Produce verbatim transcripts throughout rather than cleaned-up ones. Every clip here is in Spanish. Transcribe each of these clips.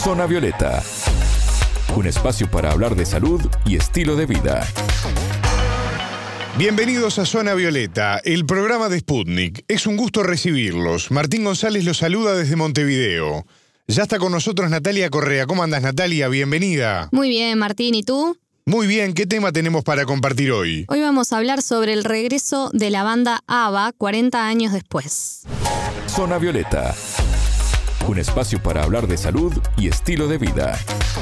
Zona Violeta, un espacio para hablar de salud y estilo de vida. Bienvenidos a Zona Violeta, el programa de Sputnik. Es un gusto recibirlos. Martín González los saluda desde Montevideo. Ya está con nosotros Natalia Correa. ¿Cómo andas, Natalia? Bienvenida. Muy bien, Martín. ¿Y tú? Muy bien. ¿Qué tema tenemos para compartir hoy? Hoy vamos a hablar sobre el regreso de la banda ABBA cuarenta años después. Zona Violeta, un espacio para hablar de salud y estilo de vida.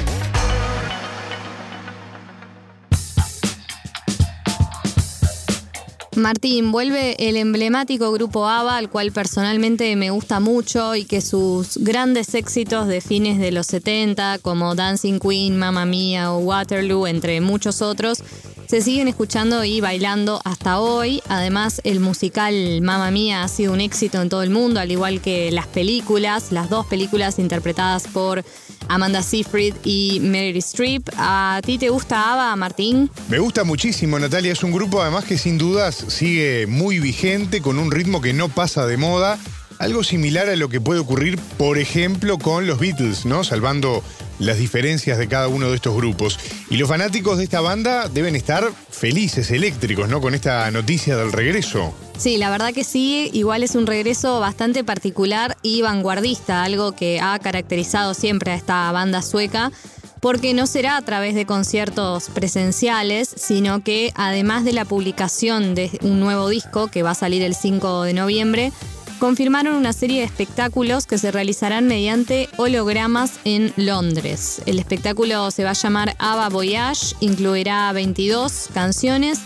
Martín, vuelve el emblemático grupo ABBA, al cual personalmente me gusta mucho y que sus grandes éxitos de fines de los setenta, como Dancing Queen, Mamma Mia o Waterloo, entre muchos otros, se siguen escuchando y bailando hasta hoy. Además, el musical Mamma Mia ha sido un éxito en todo el mundo, al igual que las películas, las dos películas interpretadas por Amanda Seyfried y Meryl Streep. ¿A ti te gusta ABBA, Martín? Me gusta muchísimo, Natalia. Es un grupo además que sin dudas sigue muy vigente, con un ritmo que no pasa de moda. Algo similar a lo que puede ocurrir, por ejemplo, con los Beatles, ¿no? Salvando las diferencias de cada uno de estos grupos. Y los fanáticos de esta banda deben estar felices, eléctricos, ¿no? Con esta noticia del regreso. Sí, la verdad que sí. Igual es un regreso bastante particular y vanguardista, algo que ha caracterizado siempre a esta banda sueca, porque no será a través de conciertos presenciales, sino que además de la publicación de un nuevo disco que va a salir el cinco de noviembre, confirmaron una serie de espectáculos que se realizarán mediante hologramas en Londres. El espectáculo se va a llamar ABBA Voyage, incluirá veintidós canciones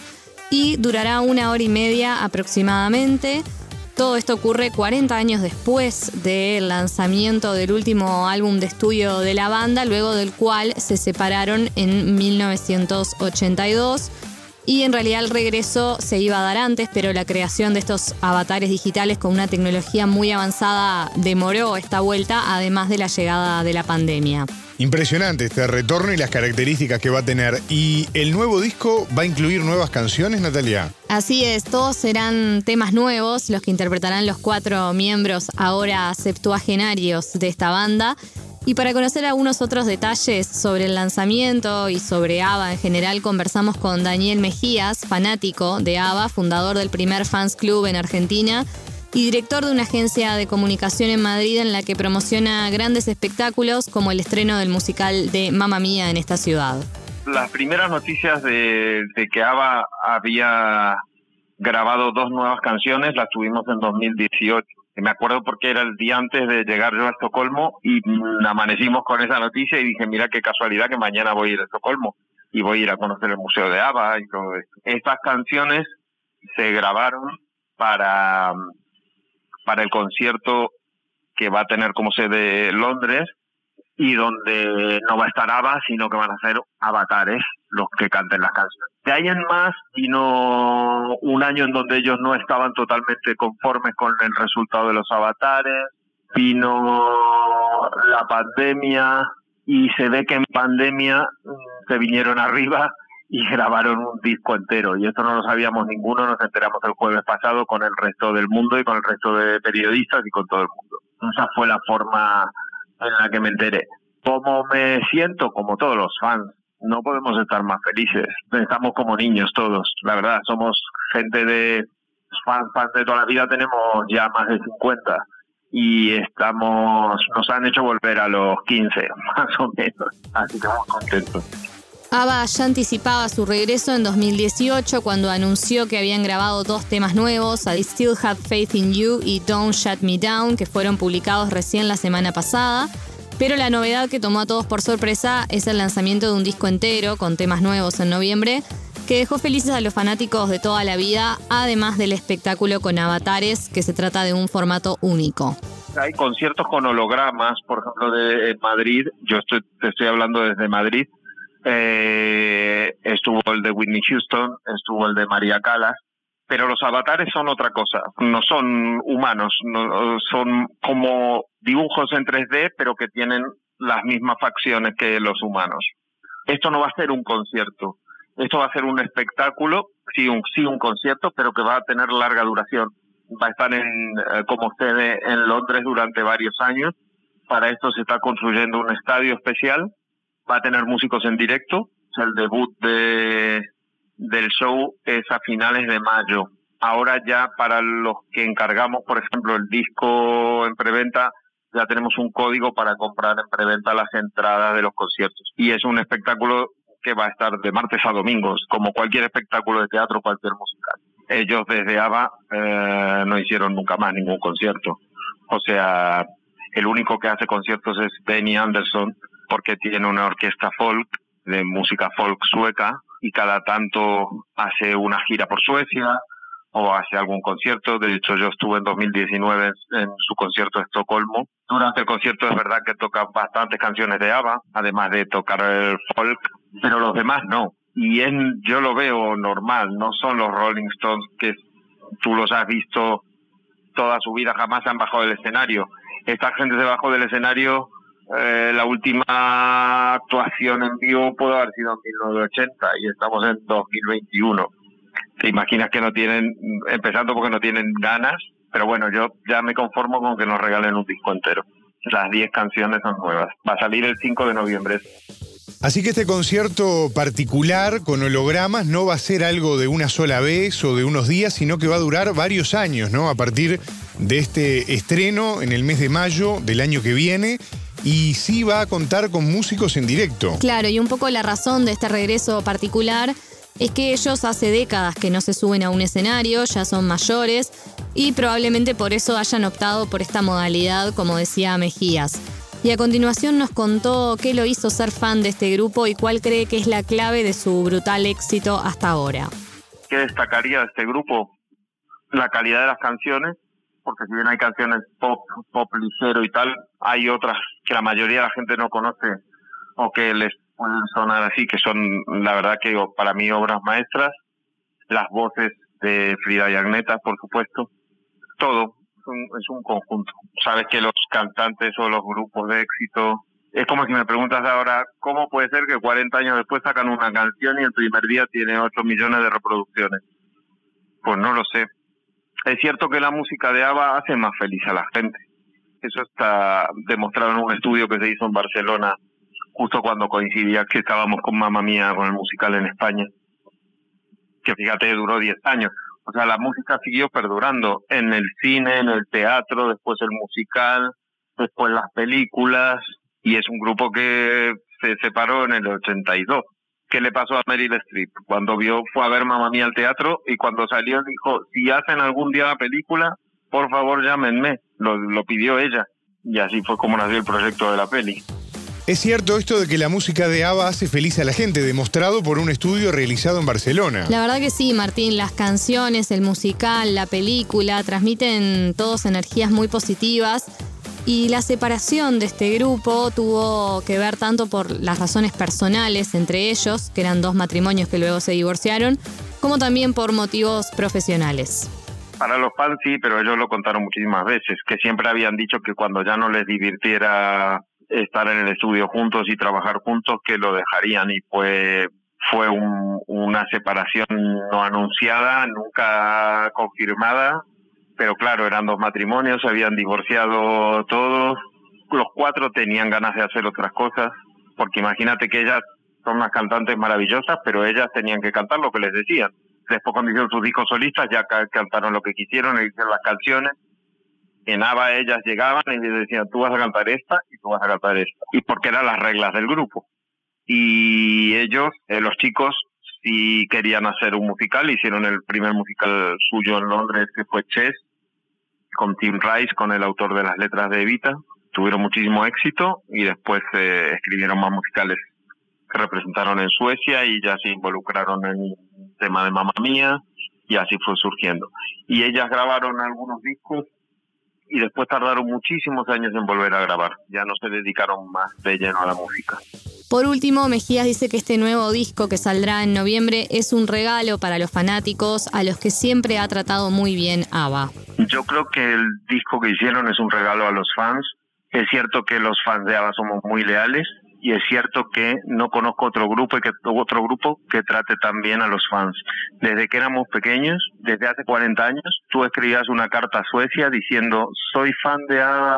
y durará una hora y media aproximadamente. Todo esto ocurre cuarenta años después del lanzamiento del último álbum de estudio de la banda, luego del cual se separaron en mil novecientos ochenta y dos. Y en realidad el regreso se iba a dar antes, pero la creación de estos avatares digitales con una tecnología muy avanzada demoró esta vuelta, además de la llegada de la pandemia. Impresionante este retorno y las características que va a tener. ¿Y el nuevo disco va a incluir nuevas canciones, Natalia? Así es, todos serán temas nuevos, los que interpretarán los cuatro miembros ahora septuagenarios de esta banda. Y para conocer algunos otros detalles sobre el lanzamiento y sobre ABBA en general, conversamos con Daniel Mejías, fanático de ABBA, fundador del primer fans club en Argentina y director de una agencia de comunicación en Madrid en la que promociona grandes espectáculos como el estreno del musical de Mamma Mia en esta ciudad. Las primeras noticias de, de que ABBA había grabado dos nuevas canciones las tuvimos en dos mil dieciocho. Me acuerdo porque era el día antes de llegar yo a Estocolmo y amanecimos con esa noticia y dije, mira qué casualidad que mañana voy a ir a Estocolmo y voy a ir a conocer el Museo de ABBA y todo esto. Estas canciones se grabaron para, para el concierto que va a tener como sede Londres y donde no va a estar ABBA, sino que van a ser avatares los que canten las canciones. De ahí en más vino un año en donde ellos no estaban totalmente conformes con el resultado de los avatares, vino la pandemia y se ve que en pandemia se vinieron arriba y grabaron un disco entero y esto no lo sabíamos ninguno, nos enteramos el jueves pasado con el resto del mundo y con el resto de periodistas y con todo el mundo. Esa fue la forma en la que me enteré. ¿Cómo me siento? Como todos los fans. No podemos estar más felices. Estamos como niños todos, la verdad. Somos gente de fans, fans de toda la vida. Tenemos ya más de cincuenta y estamos, nos han hecho volver a los quince, más o menos. Así que muy contentos. ABBA ya anticipaba su regreso en dos mil dieciocho cuando anunció que habían grabado dos temas nuevos, I Still Have Faith in You y Don't Shut Me Down, que fueron publicados recién la semana pasada. Pero la novedad que tomó a todos por sorpresa es el lanzamiento de un disco entero con temas nuevos en noviembre, que dejó felices a los fanáticos de toda la vida, además del espectáculo con avatares, que se trata de un formato único. Hay conciertos con hologramas, por ejemplo, de en Madrid, yo estoy, te estoy hablando desde Madrid, eh, estuvo el de Whitney Houston, estuvo el de María Callas, pero los avatares son otra cosa, no son humanos, no, son como dibujos en tres D, pero que tienen las mismas facciones que los humanos. Esto no va a ser un concierto, esto va a ser un espectáculo, sí un, sí un concierto, pero que va a tener larga duración. Va a estar en, como sede en Londres durante varios años Para esto se está construyendo un estadio especial, va a tener músicos en directo. El debut de del show es a finales de mayo. Ahora ya para los que encargamos, por ejemplo, el disco en preventa, ya tenemos un código para comprar en preventa las entradas de los conciertos. Y es un espectáculo que va a estar de martes a domingos, como cualquier espectáculo de teatro, cualquier musical. Ellos desde ABBA eh, no hicieron nunca más ningún concierto. O sea, el único que hace conciertos es Benny Andersson, porque tiene una orquesta folk, de música folk sueca, y cada tanto hace una gira por Suecia o hace algún concierto. De hecho, yo estuve en dos mil diecinueve en su concierto de Estocolmo. Durante el concierto es verdad que toca bastantes canciones de ABBA, además de tocar el folk, pero los demás no. Y en, yo lo veo normal, no son los Rolling Stones que tú los has visto toda su vida, jamás han bajado del escenario. Esta gente se bajó del escenario, eh, la última actuación en vivo pudo haber sido en mil novecientos ochenta y estamos en dos mil veintiuno. Te imaginas que no tienen, empezando porque no tienen ganas, pero bueno, yo ya me conformo con que nos regalen un disco entero. Las diez canciones son nuevas. Va a salir el cinco de noviembre. Así que este concierto particular con hologramas no va a ser algo de una sola vez o de unos días, sino que va a durar varios años, ¿no? A partir de este estreno en el mes de mayo del año que viene, y sí va a contar con músicos en directo. Claro, y un poco la razón de este regreso particular es que ellos hace décadas que no se suben a un escenario, ya son mayores, y probablemente por eso hayan optado por esta modalidad, como decía Mejías. Y a continuación nos contó qué lo hizo ser fan de este grupo y cuál cree que es la clave de su brutal éxito hasta ahora. ¿Qué destacaría de este grupo? La calidad de las canciones, porque si bien hay canciones pop, pop ligero y tal, hay otras que la mayoría de la gente no conoce o que les pueden sonar así, que son, la verdad que para mí, obras maestras. Las voces de Frida y Agneta, por supuesto. Todo. Es un conjunto. Sabes que los cantantes o los grupos de éxito, es como si me preguntas ahora, ¿cómo puede ser que cuarenta años después sacan una canción y el primer día tiene ocho millones de reproducciones? Pues no lo sé. Es cierto que la música de ABBA hace más feliz a la gente. Eso está demostrado en un estudio que se hizo en Barcelona, justo cuando coincidía que estábamos con Mamma Mía, con el musical en España, que fíjate, duró diez años. O sea, la música siguió perdurando en el cine, en el teatro, después el musical, después las películas, y es un grupo que se separó en el ochenta y dos. ¿Qué le pasó a Meryl Streep? Cuando vio, fue a ver Mamma Mía al teatro, y cuando salió dijo, si hacen algún día la película, por favor llámenme. Lo, lo pidió ella, y así fue como nació el proyecto de la peli. Es cierto esto de que la música de ABBA hace feliz a la gente, demostrado por un estudio realizado en Barcelona. La verdad que sí, Martín. Las canciones, el musical, la película transmiten todos energías muy positivas. Y la separación de este grupo tuvo que ver tanto por las razones personales entre ellos, que eran dos matrimonios que luego se divorciaron, como también por motivos profesionales. Para los fans sí, pero ellos lo contaron muchísimas veces, que siempre habían dicho que cuando ya no les divirtiera estar en el estudio juntos y trabajar juntos, que lo dejarían, y fue fue un, una separación no anunciada, nunca confirmada, pero claro, eran dos matrimonios, se habían divorciado todos, los cuatro tenían ganas de hacer otras cosas, porque imagínate que ellas son unas cantantes maravillosas, pero ellas tenían que cantar lo que les decían. Después, cuando hicieron sus discos solistas, ya cantaron lo que quisieron, y hicieron las canciones. En ABBA ellas llegaban y les decían, tú vas a cantar esta y tú vas a cantar esta. Y porque eran las reglas del grupo. Y ellos, eh, los chicos, sí querían hacer un musical. Hicieron el primer musical suyo en Londres, que fue Chess, con Tim Rice, con el autor de las letras de Evita. Tuvieron muchísimo éxito y después eh, escribieron más musicales que representaron en Suecia y ya se involucraron en el tema de Mamma Mía y así fue surgiendo. Y ellas grabaron algunos discos y después tardaron muchísimos años en volver a grabar. Ya no se dedicaron más de lleno a la música. Por último, Mejías dice que este nuevo disco que saldrá en noviembre es un regalo para los fanáticos a los que siempre ha tratado muy bien ABBA. Yo creo que el disco que hicieron es un regalo a los fans. Es cierto que los fans de ABBA somos muy leales y es cierto que no conozco otro grupo y que otro grupo que trate tan bien a los fans. Desde que éramos pequeños, desde hace cuarenta años, tú escribías una carta a Suecia diciendo soy fan de ABBA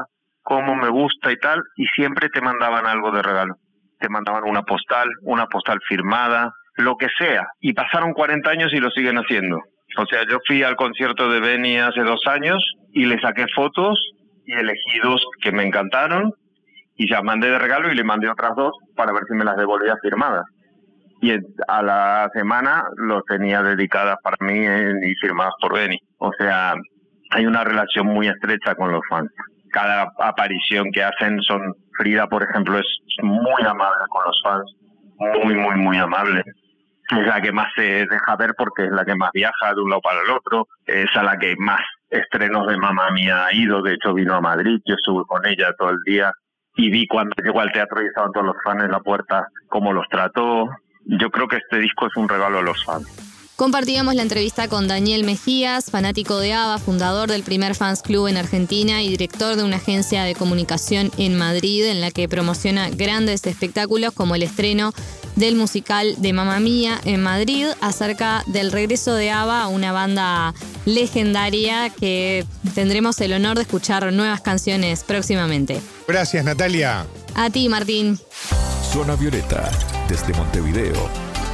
cómo me gusta y tal, y siempre te mandaban algo de regalo. Te mandaban una postal, una postal firmada, lo que sea. Y pasaron cuarenta años y lo siguen haciendo. O sea, yo fui al concierto de Benny hace dos años y le saqué fotos y elegí dos que me encantaron y ya mandé de regalo y le mandé otras dos para ver si me las devolvía firmadas. Y a la semana los tenía dedicadas para mí y firmadas por Benny. O sea, hay una relación muy estrecha con los fans. Cada aparición que hacen son... Frida, por ejemplo, es muy amable con los fans. Muy, muy, muy amable. Es la que más se deja ver porque es la que más viaja de un lado para el otro. Es a la que más estrenos de Mamma Mía ha ido. De hecho, vino a Madrid. Yo estuve con ella todo el día. Y vi cuando llegó al teatro y estaban todos los fans en la puerta, cómo los trató. Yo creo que este disco es un regalo a los fans. Compartíamos la entrevista con Daniel Mejías, fanático de ABBA, fundador del primer fans club en Argentina y director de una agencia de comunicación en Madrid en la que promociona grandes espectáculos como el estreno del musical de Mamma Mía en Madrid, acerca del regreso de ABBA a una banda legendaria que tendremos el honor de escuchar nuevas canciones próximamente. Gracias, Natalia. A ti, Martín. Zona Violeta, desde Montevideo.